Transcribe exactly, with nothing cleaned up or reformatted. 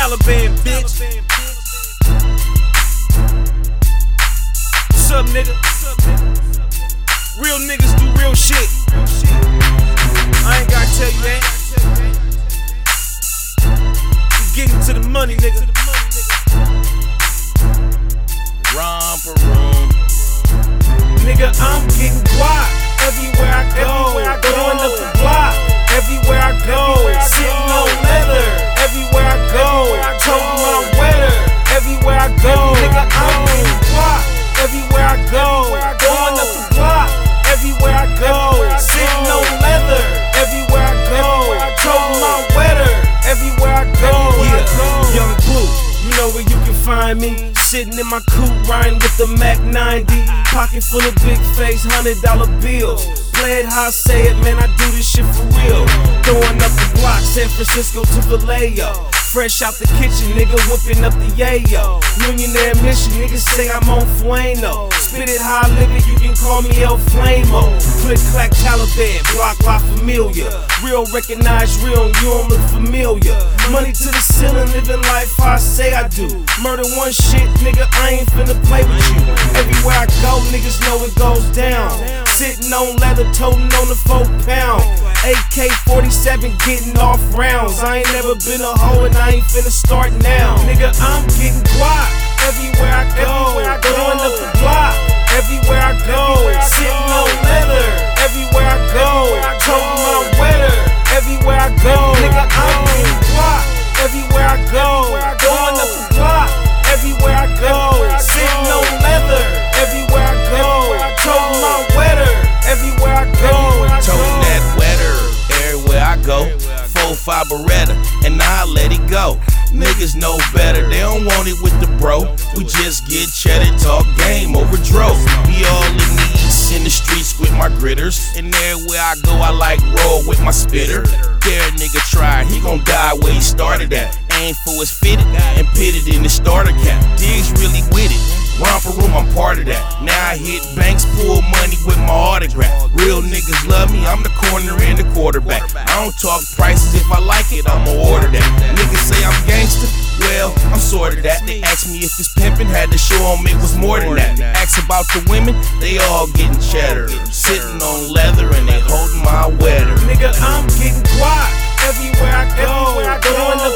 Taliban, bitch. What's up, nigga? Real niggas do real shit. I ain't gotta tell you that. We getting to the money, nigga. Romper room. Nigga, I'm getting guap everywhere I go. Going up the block everywhere I go. Sitting on leather everywhere I go. Toting my wetter everywhere I go. Nigga, I'm getting guap everywhere I go. Going up the block everywhere I go. Sitting on leather everywhere I go. Toting my wetter everywhere I go. Yeah, Young Blue, you know where you can find me. Sitting in my coupe, riding with the Mac ninety. Pocket full of big face, hundred dollar bills. Play it how I say it, man, I do this shit for real. Throwing up the block, San Francisco to Vallejo. Fresh out the kitchen, nigga, whipping up the yayo. Millionaire mission, niggas say I'm on Fueno. Spit it how I live it, you can call me El Flamo. Click clack Taliban, block La Familia. Real recognize real, you don't look familiar. Money to the ceiling, living life how I say I do. Murder one shit, nigga, I ain't finna play with you. Everywhere I go, niggas know it goes down. Sitting on leather, toting on the four pound. A K forty-seven getting off rounds. I ain't never been a hoe and I ain't finna start now. Nigga, I'm getting guap everywhere I go. Going up the block everywhere I go. Sitting on leather everywhere I go. Toting my wetter everywhere I go. Nigga, I'm getting guap everywhere I go. Going up the block everywhere I go. Sitting on leather everywhere I go. Toting my wetter everywhere I go. Toting that wetter everywhere I go. Four five Beretta, and I let it go. Niggas know better, they don't want it with the bro. We just get cheddar, talk game over dro. We all in the east in the streets with my gritters, and everywhere I go I like roll with my spitter. Dare a nigga try, he gon' die where he started at. Aim for his fitted and pitted in the starter cap. Diggs really with it. Romper room, I'm part of that. Now I hit banks, pull money with my autograph. Real niggas love me, I'm the corner and the quarterback. I don't talk prices, if I like it, I'ma order that. Niggas say I'm gangster, well, I'm sorta that. They ask me if it's pimpin', had to show them it was more than that. They ask about the women, they all getting cheddar. Sitting on leather and they holding my wetter. Nigga, I'm getting guap everywhere I go. Going up